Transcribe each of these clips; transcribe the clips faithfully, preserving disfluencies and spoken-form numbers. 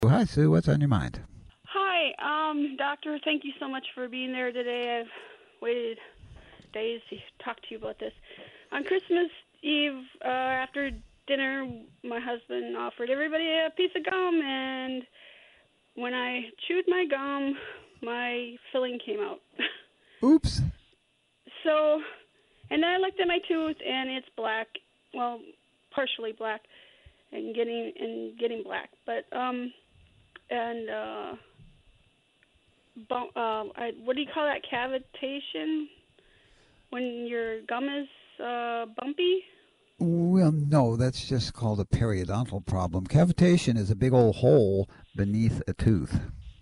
Hi, Sue. What's on your mind? Hi, um, doctor. Thank you so much for being there today. I've waited days to talk to you about this. On Christmas Eve, uh, after dinner, my husband offered everybody a piece of gum, and when I chewed my gum, my filling came out. Oops. So, and then I looked at my tooth, and it's black. Well, partially black, and getting and getting black. But um, and uh. Bu- uh, I, what do you call that, cavitation? When your gum is uh, bumpy? Well, no, that's just called a periodontal problem. Cavitation is a big old hole beneath a tooth.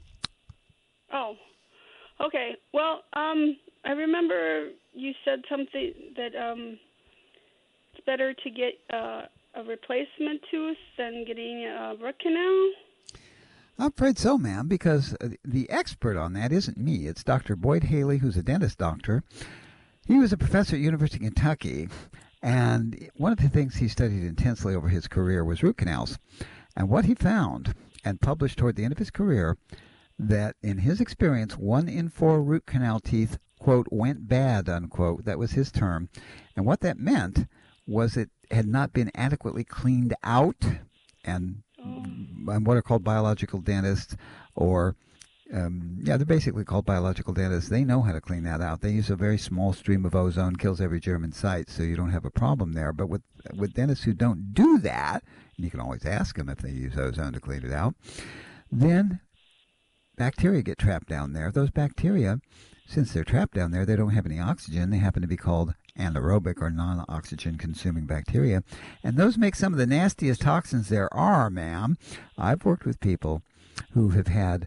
Oh, okay. Well, um, I remember you said something that um, it's better to get uh, a replacement tooth than getting a root canal. I'm afraid so, ma'am, because uh, the expert on that isn't me. It's Doctor Boyd Haley, who's a dentist doctor. He was a professor at University of Kentucky, and one of the things he studied intensely over his career was root canals. And what he found, and published toward the end of his career, that in his experience, one in four root canal teeth, quote, went bad, unquote. That was his term. And what that meant was it had not been adequately cleaned out, and, Oh. and what are called biological dentists, or um, yeah, they're basically called biological dentists. They know how to clean that out. They use a very small stream of ozone, kills every germ in sight, so you don't have a problem there. But with with dentists who don't do that, and you can always ask them if they use ozone to clean it out, then bacteria get trapped down there. Those bacteria, since they're trapped down there, they don't have any oxygen. They happen to be called anaerobic or non-oxygen consuming bacteria. And those make some of the nastiest toxins there are, ma'am. I've worked with people who have had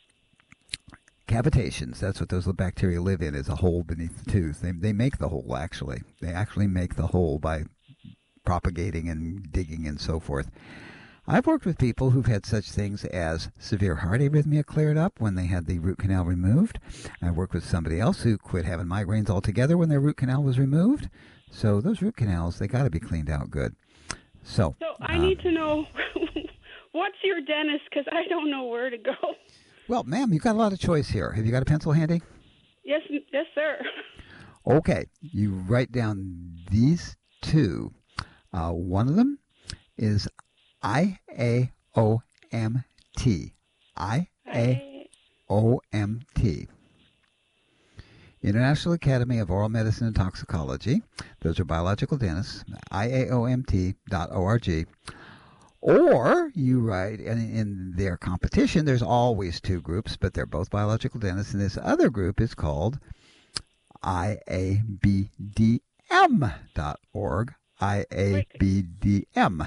cavitations. That's what those bacteria live in, is a hole beneath the tooth. They, they make the hole, actually. They actually make the hole by propagating and digging and so forth. I've worked with people who've had such things as severe heart arrhythmia cleared up when they had the root canal removed. I've worked with somebody else who quit having migraines altogether when their root canal was removed. So those root canals, they got to be cleaned out good. So, So I um, need to know what's your dentist, because I don't know where to go. well, ma'am, you've got a lot of choice here. Have you got a pencil handy? Yes, yes, sir. Okay, you write down these two. Uh, one of them is I A O M T. I A O M T. International Academy of Oral Medicine and Toxicology. Those are biological dentists. I A O M T dot org. Or you write, and in their competition, there's always two groups, but they're both biological dentists. And this other group is called I A B D M dot org. I A B D M.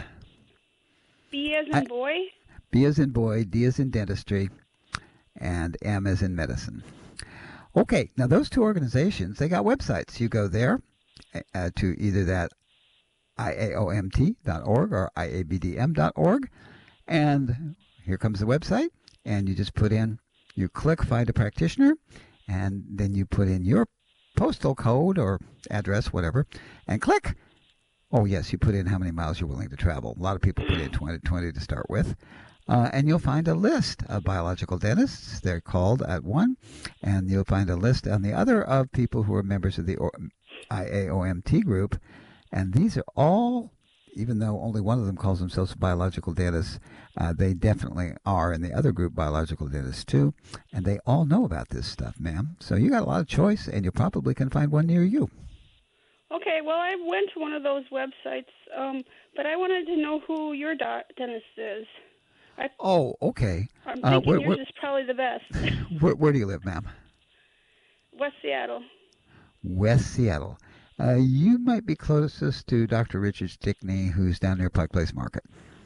B as in I, boy? B as in boy, D as in dentistry, and M as in medicine. Okay, now those two organizations, they got websites. You go there uh, to either that I A O M T dot org or I A B D M dot org, and here comes the website, and you just put in, you click Find a Practitioner, and then you put in your postal code or address, whatever, and click. Oh, yes, you put in how many miles you're willing to travel. A lot of people put in twenty, twenty to start with. Uh, and you'll find a list of biological dentists. They're called at one. And you'll find a list on the other of people who are members of the I A O M T group. And these are all, even though only one of them calls themselves biological dentists, uh, they definitely are in the other group biological dentists too. And they all know about this stuff, ma'am. So you got a lot of choice, and you probably can find one near you. Okay, well, I went to one of those websites, um, but I wanted to know who your do- dentist is. I, oh, okay. I'm Uh, thinking where, yours where, is probably the best. where, where do you live, ma'am? West Seattle. West Seattle. Uh, you might be closest to Doctor Richard Stickney, who's down near Pike Place Market.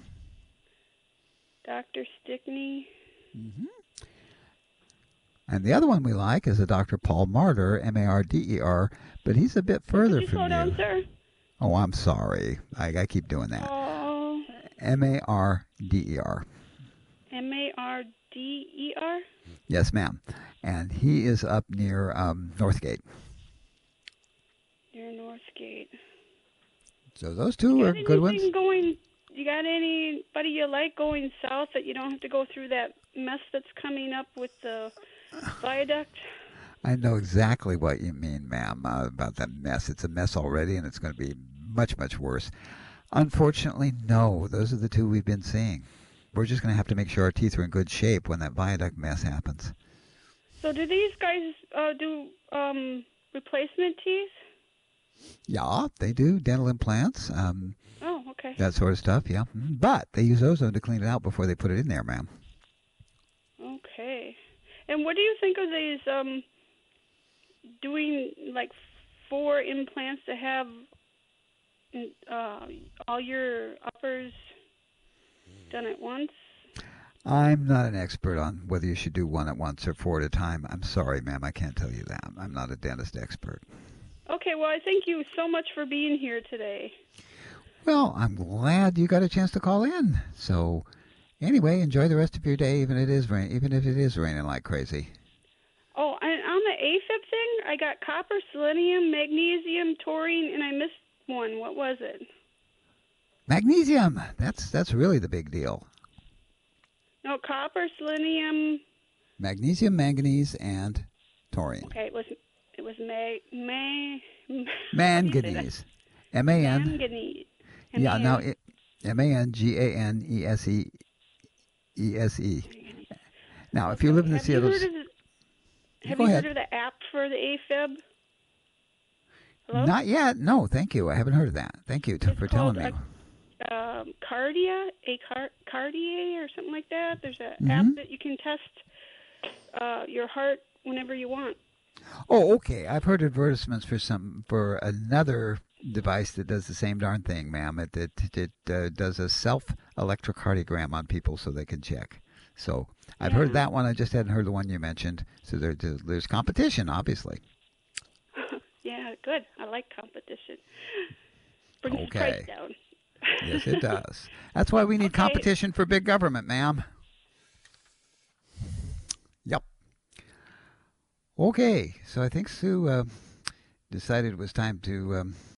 Doctor Stickney? Mm-hmm. And the other one we like is a Doctor Paul Marder, M A R D E R, but he's a bit further Could you from slow you. down, sir? Oh, I'm sorry. I, I keep doing that. Oh. M A R D E R. M A R D E R? Yes, ma'am. And he is up near um, Northgate. Near Northgate. So those two are good ones. Anything going you got anybody you like going south that you don't have to go through that mess that's coming up with the viaduct? I know exactly what you mean, ma'am, uh, about that mess. It's a mess already, and it's going to be much, much worse. Unfortunately, no. Those are the two we've been seeing. We're just going to have to make sure our teeth are in good shape when that viaduct mess happens. So do these guys uh, do um, replacement teeth? Yeah, they do dental implants, um, Oh, okay. that sort of stuff, yeah. Mhm. But they use ozone to clean it out before they put it in there, ma'am. Okay. And what do you think of these um, doing like four implants to have uh, all your uppers done at once? I'm not an expert on whether you should do one at once or four at a time. I'm sorry, ma'am, I can't tell you that. I'm not a dentist expert. Okay, well, I thank you so much for being here today. Well, I'm glad you got a chance to call in. So, anyway, enjoy the rest of your day, even it is rain, even if it is raining like crazy. Oh, and on the AFib thing, I got copper, selenium, magnesium, taurine, and I missed one. What was it? Magnesium. That's that's really the big deal. No, copper, selenium. Magnesium, manganese, and taurine. Okay, it was it was mag ma. Manganese. M A N. Manganese. Yeah, now it, M A N G A N E S E E S E. Now, if you live in the have Seattle... You heard of the, have Go you ahead. heard of the app for the AFib? Hello? Not yet. No, thank you. I haven't heard of that. Thank you t- It's for telling me. called, uh, um, Cardia, a car, Cardia or something like that. There's an Mhm. app that you can test uh, your heart whenever you want. Oh, okay. I've heard advertisements for some for another device that does the same darn thing, ma'am. It it, it uh, does a self electrocardiogram on people so they can check. So I've heard Yeah. that one. I just hadn't heard the one you mentioned. So there, there's competition, obviously. Yeah, good. I like competition. Brings the Okay. price down. Yes, it does. That's why we need Okay. competition for big government, ma'am. Yep. Okay, so I think Sue uh, decided it was time to um,